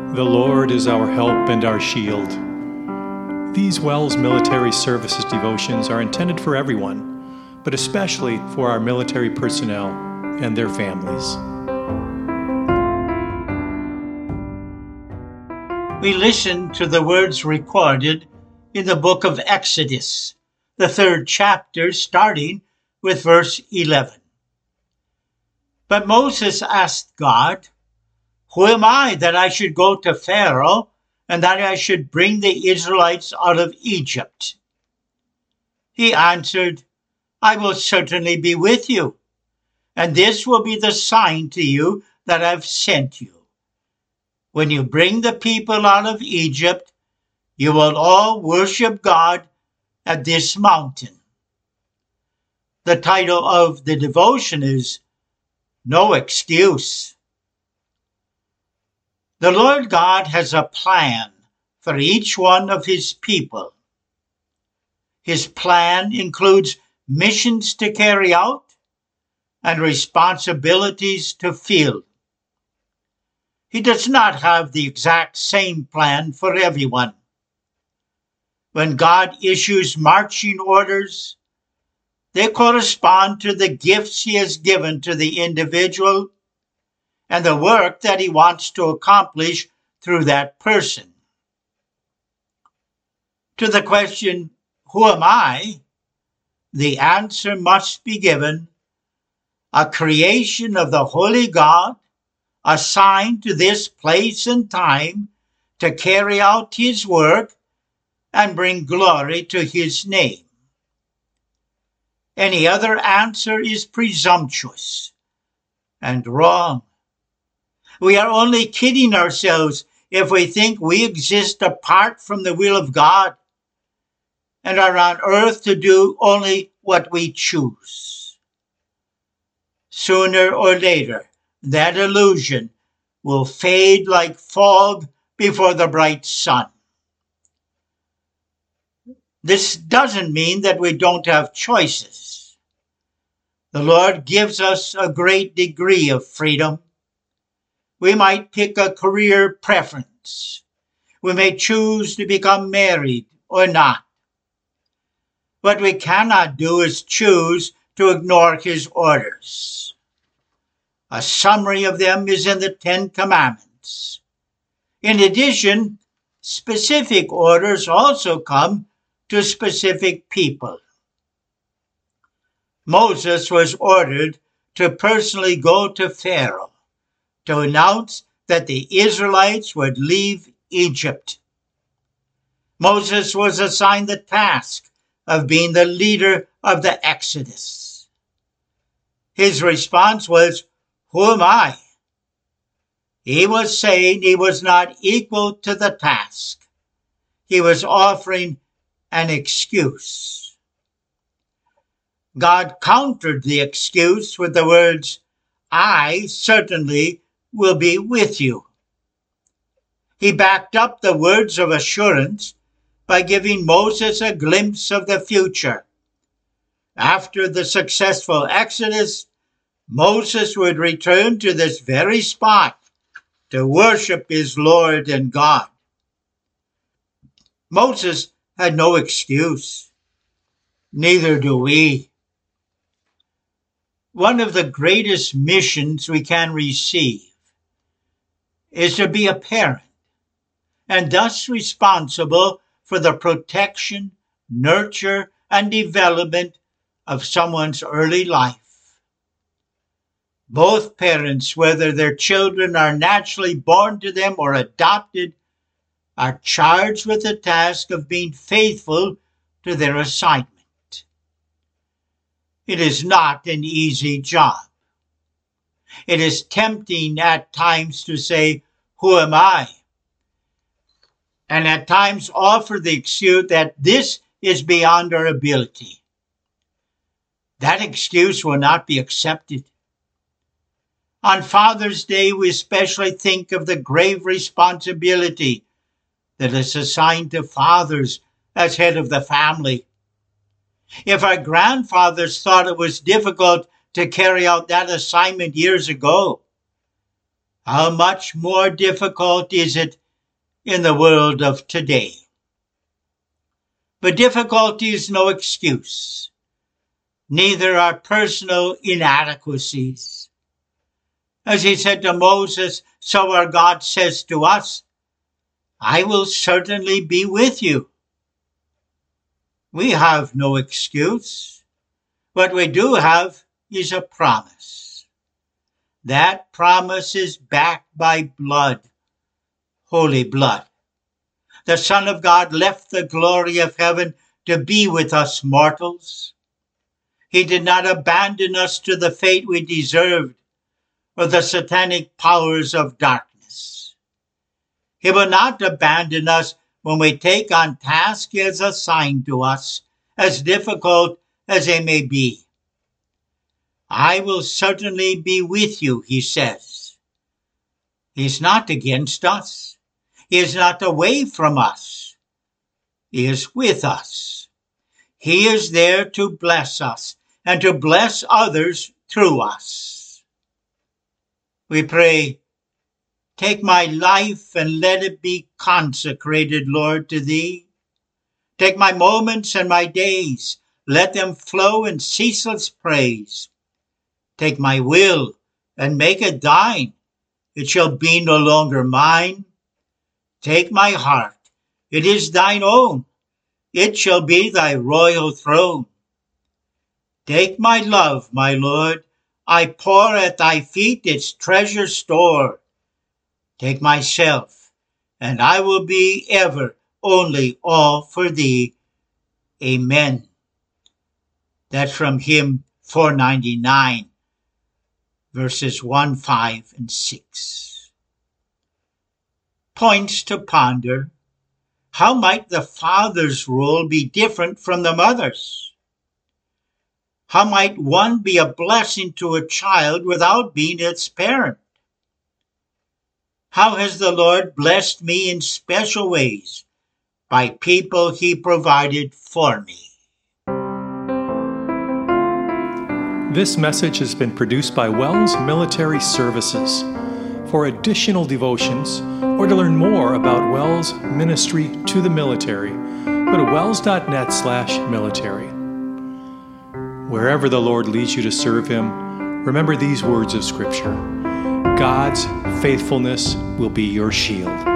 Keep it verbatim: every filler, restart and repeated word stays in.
The Lord is our help and our shield. These WELS Military Services devotions are intended for everyone, but especially for our military personnel and their families. We listen to the words recorded in the book of Exodus, the third chapter, starting with verse eleven. But Moses asked God, "Who am I that I should go to Pharaoh and that I should bring the Israelites out of Egypt?" He answered, "I will certainly be with you, and this will be the sign to you that I've sent you. When you bring the people out of Egypt, you will all worship God at this mountain." The title of the devotion is No Excuse. The Lord God has a plan for each one of his people. His plan includes missions to carry out and responsibilities to fill. He does not have the exact same plan for everyone. When God issues marching orders, they correspond to the gifts he has given to the individual and the work that he wants to accomplish through that person. To the question, "Who am I?" the answer must be given: a creation of the Holy God, assigned to this place and time to carry out his work and bring glory to his name. Any other answer is presumptuous and wrong. We are only kidding ourselves if we think we exist apart from the will of God and are on earth to do only what we choose. Sooner or later, that illusion will fade like fog before the bright sun. This doesn't mean that we don't have choices. The Lord gives us a great degree of freedom. We might pick a career preference. We may choose to become married or not. What we cannot do is choose to ignore his orders. A summary of them is in the Ten Commandments. In addition, specific orders also come to specific people. Moses was ordered to personally go to Pharaoh to announce that the Israelites would leave Egypt. Moses was assigned the task of being the leader of the Exodus. His response was, "Who am I?" He was saying he was not equal to the task. He was offering an excuse. God countered the excuse with the words, "I certainly will be with you." He backed up the words of assurance by giving Moses a glimpse of the future. After the successful Exodus, Moses would return to this very spot to worship his Lord and God. Moses had no excuse. Neither do we. One of the greatest missions we can receive is to be a parent and thus responsible for the protection, nurture, and development of someone's early life. Both parents, whether their children are naturally born to them or adopted, are charged with the task of being faithful to their assignment. It is not an easy job. It is tempting at times to say, "Who am I?" and at times offer the excuse that this is beyond our ability. That excuse will not be accepted. On Father's Day, we especially think of the grave responsibility that is assigned to fathers as head of the family. If our grandfathers thought it was difficult to carry out that assignment years ago, how much more difficult is it in the world of today. But difficulty is no excuse, neither are personal inadequacies. As he said to Moses, so our God says to us, I will certainly be with you. We have no excuse. What we do have is a promise. That promise is backed by blood, holy blood. The Son of God left the glory of heaven to be with us mortals. He did not abandon us to the fate we deserved or the satanic powers of darkness. He will not abandon us when we take on tasks he has assigned to us, as difficult as they may be. I will certainly be with you, he says. He is not against us. He is not away from us. He is with us. He is there to bless us and to bless others through us. We pray, take my life and let it be consecrated, Lord, to thee. Take my moments and my days, let them flow in ceaseless praise. Take my will and make it thine. It shall be no longer mine. Take my heart, it is thine own. It shall be thy royal throne. Take my love, my Lord, I pour at thy feet its treasure store. Take myself, and I will be ever only all for thee. Amen. That's from hymn four ninety-nine, verses one, five, and six. Points to ponder. How might the father's role be different from the mother's? How might one be a blessing to a child without being its parent? How has the Lord blessed me in special ways by people he provided for me? This message has been produced by Wells Military Services. For additional devotions, or to learn more about Wells Ministry to the Military, go to wells.net slash military. Wherever the Lord leads you to serve Him, remember these words of Scripture. God's faithfulness will be your shield.